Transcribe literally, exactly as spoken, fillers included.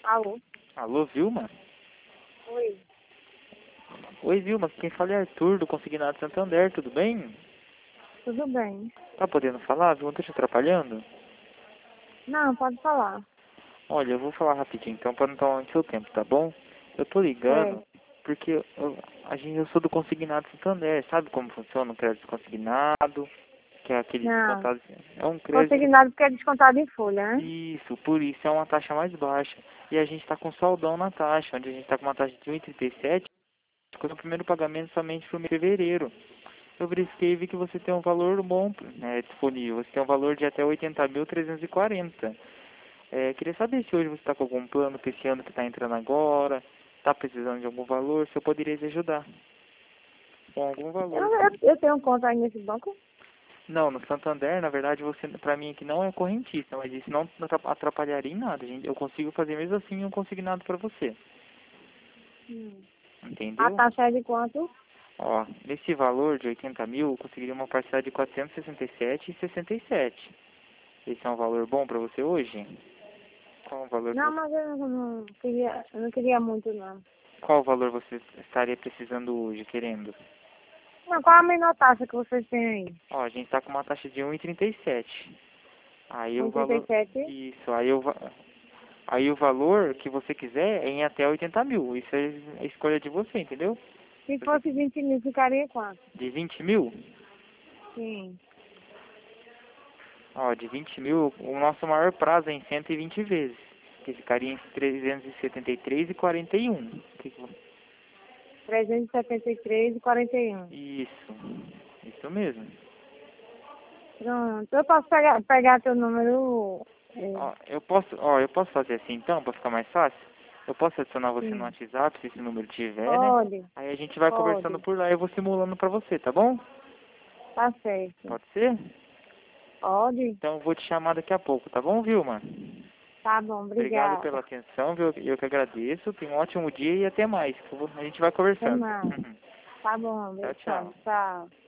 Alô? Alô, Vilma? Oi. Oi, Vilma, quem fala é Arthur, do Consignado Santander, tudo bem? Tudo bem? Tá podendo falar, Vilma? Tô te atrapalhando? Não, pode falar. Olha, eu vou falar rapidinho então, para não tomar muito seu tempo, tá bom? Eu tô ligando É. porque eu, a gente, eu sou do Consignado Santander, sabe como funciona o crédito consignado? Que é aquele Não. descontado, é um crédito. Consignado porque é descontado em folha, né? Isso, por isso é uma taxa mais baixa. E a gente está com soldão na taxa, onde a gente está com uma taxa de um vírgula trinta e sete, com o primeiro pagamento somente para o mês de fevereiro. Eu verifiquei e vi que você tem um valor bom, né, disponível. Você tem um valor de até oitenta mil trezentos e quarenta. É, queria saber se hoje você está com algum plano para esse ano que está entrando agora, está precisando de algum valor, se eu poderia te ajudar com algum Eu, valor. eu, eu tenho conta aí nesse banco? Não, no Santander, na verdade, você, para mim aqui não é correntista, mas isso não atrapalharia em nada. Gente. Eu consigo fazer mesmo assim um consignado para você. Hum. A Entendeu? taxa é de quanto? Ó, nesse valor de oitenta mil, eu conseguiria uma parcela de quatrocentos e sessenta e sete e sessenta e sete. Esse é um valor bom para você hoje? Qual o valor que Não, você, mas eu não queria, eu não queria muito, não. qual o valor você estaria precisando hoje, querendo? Não, qual a menor taxa que vocês têm aí? Ó, a gente está com uma taxa de um vírgula trinta e sete. Aí o valor, um vírgula trinta e sete? isso, aí o, va- aí o valor que você quiser é em até oitenta mil. Isso é a escolha de você, entendeu? Se Você, fosse vinte mil, ficaria quanto? de vinte mil, Sim. ó, de vinte mil, o nosso maior prazo é em cento e vinte vezes, que ficaria em trezentos e setenta e três e quarenta e um. Que que vo- trezentos e setenta e três e quarenta e um. Isso, isso mesmo. Pronto. Eu posso pegar, pegar teu número? É, Ó, eu posso, ó, eu posso fazer assim então, para ficar mais fácil? Eu posso adicionar você no sim. WhatsApp, se esse número tiver, né? Pode, Aí a gente vai conversando pode. por lá e eu vou simulando pra você, tá bom? Tá certo. Pode ser? Pode? Então eu vou te chamar daqui a pouco, tá bom, Vilma? Tá bom, Obrigado obrigada. pela atenção, viu? Eu que agradeço. Tenha um ótimo dia e até mais. A gente vai Até conversando. mais. Tá bom, Tchau, tchau, tchau. tchau.